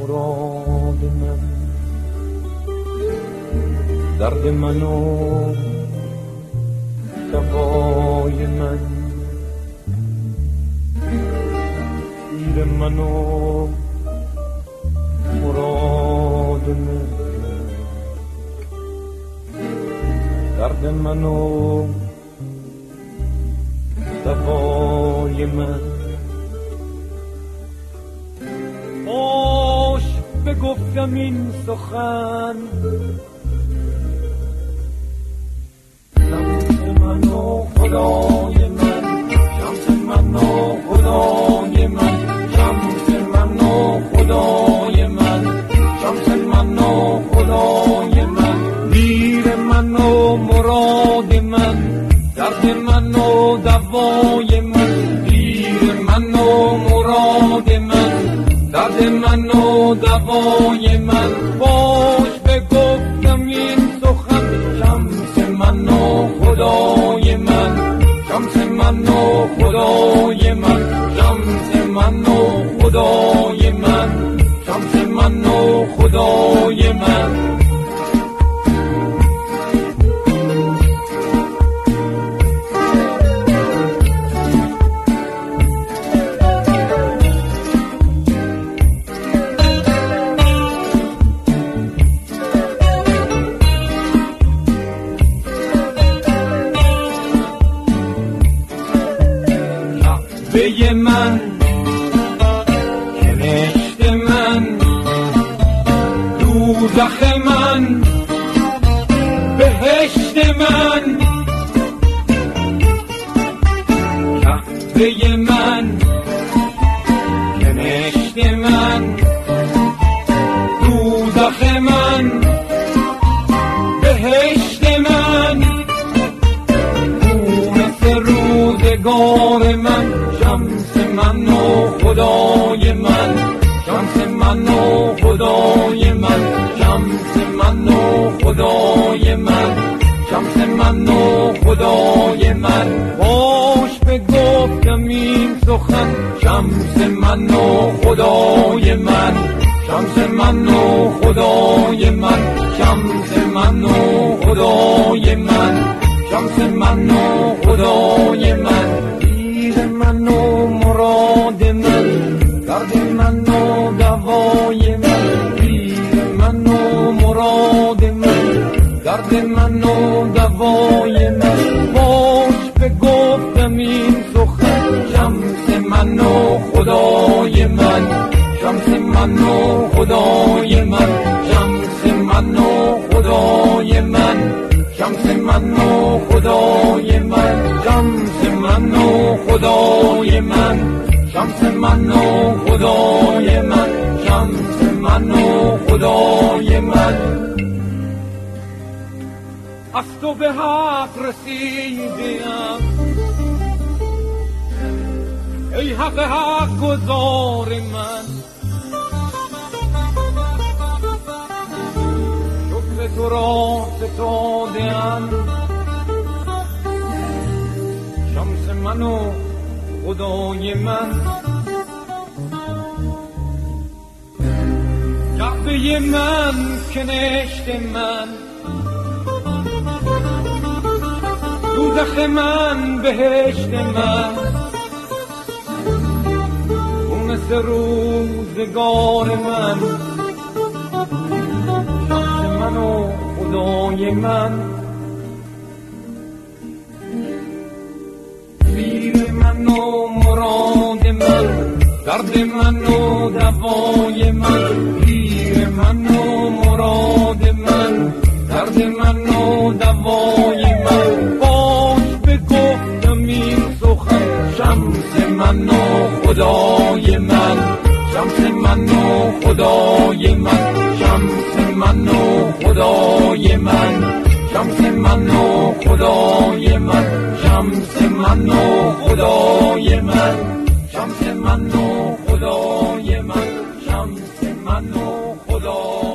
مراد من، درد من و دوای من، پیر من و مراد من، درد من و دوای من. باش بگفتم این سخن، شمس من و خدای من، شمس من و خدای من، شمس من و خدای من، شمس من و خدای من، پیر من و مراد من، درد من و دوای من، پیر من و مراد من، درد من و دوای من. باش بگفتم این سخن، شمس من و خدای من، شمس من و خدای من، شمس من و خدای من، شمس من و خدای من. به من کنشت من، دوزخ من، بهشت من، کعبه من کنشت من، دوزخ من، بهشت من، مونس روزگار من، شمس من و خدای من، شمس من و خدای من، شمس من و خدای من، شمس من و خدای من. باش بگفتم این سخن، شمس من و خدای من، شمس من و خدای من، شمس من و خدای من، شمس من و خدای من، پیر من و مراد من، درد من و دوای من، پیر من و مراد من، درد من و دوای من. باش بگفتم این سخن، شمس من و خدای من، شمس من و خدای من، شمس من و خدای من، شمس من و خدای من، شمس من و خدای من، شمس من و خدای من، شمس من و خدای من. از تو به حق رسیدم ای حق حق گزار من، شکر تو را ستاده‌ام، شمس من و خدای من، کعبه من کنشت من، دوزخ من بهشت من، مونس روزگار من، شمس من و خدای من، پیر من و مراد من، درد من و دوای من، پیر من و مراد من، درد من و دوای من. باش بگفتم این سخن، شمس من و خدای من، شمس من و خدای من، شمس من و خدای من، شمس من و خدای من، شمس من و خدای من، شمس من و خدای من، شمس من و خدای